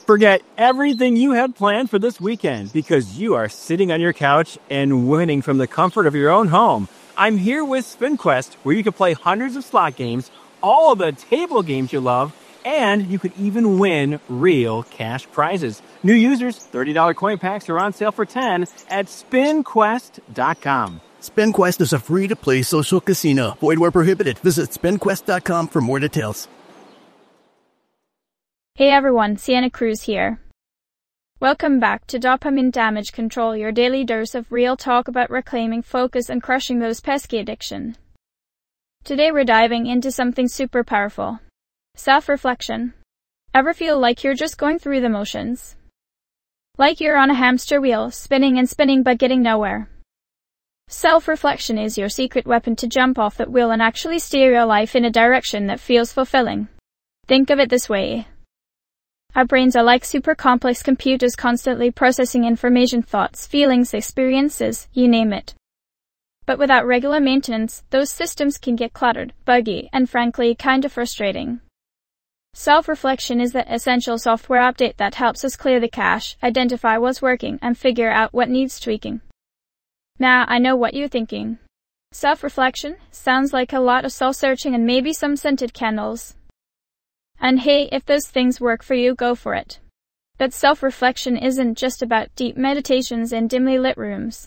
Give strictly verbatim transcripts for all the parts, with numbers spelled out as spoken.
Forget everything you had planned for this weekend because you are sitting on your couch and winning from the comfort of your own home. I'm here with SpinQuest, where you can play hundreds of slot games, all of the table games you love, and you could even win real cash prizes. New users, thirty dollars coin packs are on sale for ten dollars at spin quest dot com. SpinQuest is a free-to-play social casino. Void where prohibited. Visit spin quest dot com for more details. Hey everyone, Sienna Cruz here. Welcome back to Dopamine Damage Control, your daily dose of real talk about reclaiming focus and crushing those pesky addiction. Today we're diving into something super powerful. Self-reflection. Ever feel like you're just going through the motions? Like you're on a hamster wheel, spinning and spinning but getting nowhere. Self-reflection is your secret weapon to jump off that wheel and actually steer your life in a direction that feels fulfilling. Think of it this way. Our brains are like super complex computers constantly processing information, thoughts, feelings, experiences, you name it. But without regular maintenance, those systems can get cluttered, buggy, and frankly, kinda frustrating. Self-reflection is the essential software update that helps us clear the cache, identify what's working, and figure out what needs tweaking. Now, I know what you're thinking. Self-reflection sounds like a lot of soul-searching and maybe some scented candles. And hey, if those things work for you, go for it. But self-reflection isn't just about deep meditations in dimly lit rooms.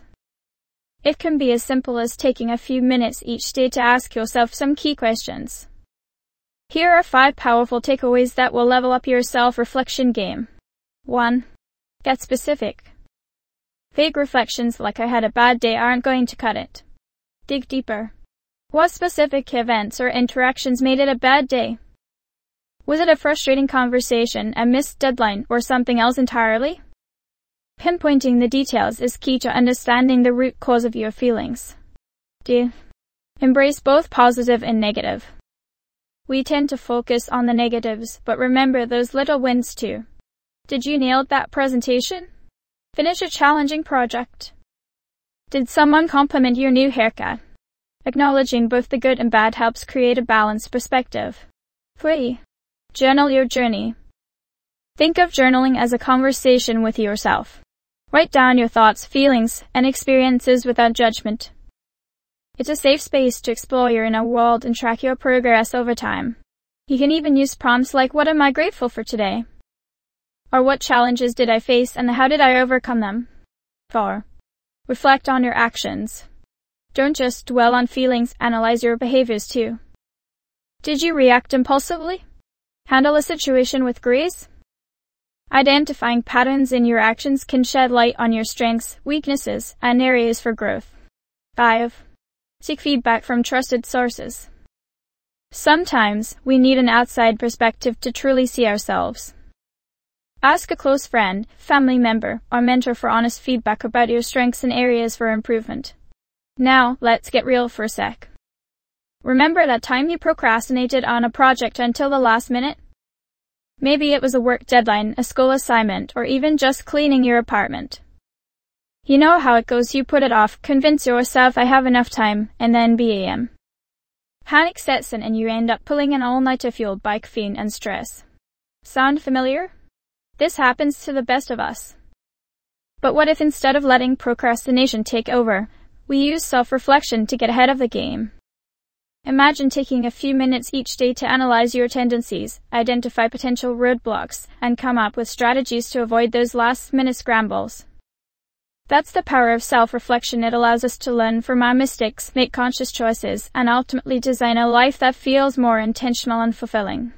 It can be as simple as taking a few minutes each day to ask yourself some key questions. Here are five powerful takeaways that will level up your self-reflection game. one. Get specific. Vague reflections like "I had a bad day" aren't going to cut it. Dig deeper. What specific events or interactions made it a bad day? Was it a frustrating conversation, a missed deadline, or something else entirely? Pinpointing the details is key to understanding the root cause of your feelings. two. Embrace both positive and negative. We tend to focus on the negatives, but remember those little wins too. Did you nail that presentation? Finish a challenging project? Did someone compliment your new haircut? Acknowledging both the good and bad helps create a balanced perspective. three. Journal your journey. Think of journaling as a conversation with yourself. Write down your thoughts, feelings, and experiences without judgment. It's a safe space to explore your inner world and track your progress over time. You can even use prompts like "What am I grateful for today?" Or "What challenges did I face and how did I overcome them?" four. Reflect on your actions. Don't just dwell on feelings, analyze your behaviors too. Did you react impulsively? Handle a situation with grace? Identifying patterns in your actions can shed light on your strengths, weaknesses, and areas for growth. five. Seek feedback from trusted sources. Sometimes we need an outside perspective to truly see ourselves. Ask a close friend, family member, or mentor for honest feedback about your strengths and areas for improvement. Now, let's get real for a sec. Remember that time you procrastinated on a project until the last minute? Maybe it was a work deadline, a school assignment, or even just cleaning your apartment. You know how it goes. You put it off, convince yourself "I have enough time," and then bam. Panic sets in and you end up pulling an all-nighter fueled by caffeine and stress. Sound familiar? This happens to the best of us. But what if instead of letting procrastination take over, we use self-reflection to get ahead of the game? Imagine taking a few minutes each day to analyze your tendencies, identify potential roadblocks, and come up with strategies to avoid those last-minute scrambles. That's the power of self-reflection. It allows us to learn from our mistakes, make conscious choices, and ultimately design a life that feels more intentional and fulfilling.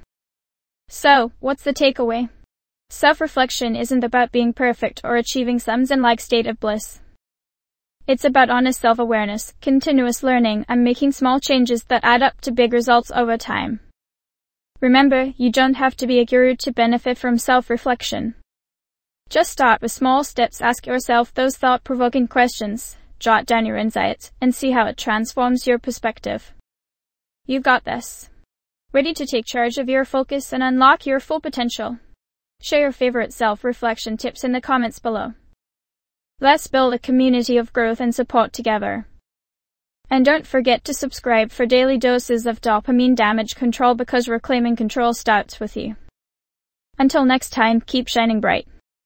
So, what's the takeaway? Self-reflection isn't about being perfect or achieving some zen-like state of bliss. It's about honest self-awareness, continuous learning, and making small changes that add up to big results over time. Remember, you don't have to be a guru to benefit from self-reflection. Just start with small steps. Ask yourself those thought-provoking questions, jot down your insights, and see how it transforms your perspective. You've got this. Ready to take charge of your focus and unlock your full potential? Share your favorite self-reflection tips in the comments below. Let's build a community of growth and support together. And don't forget to subscribe for daily doses of dopamine damage control, because reclaiming control starts with you. Until next time, keep shining bright.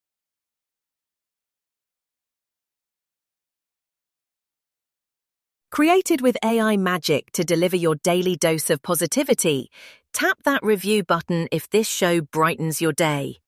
Created with A I magic to deliver your daily dose of positivity, tap that review button if this show brightens your day.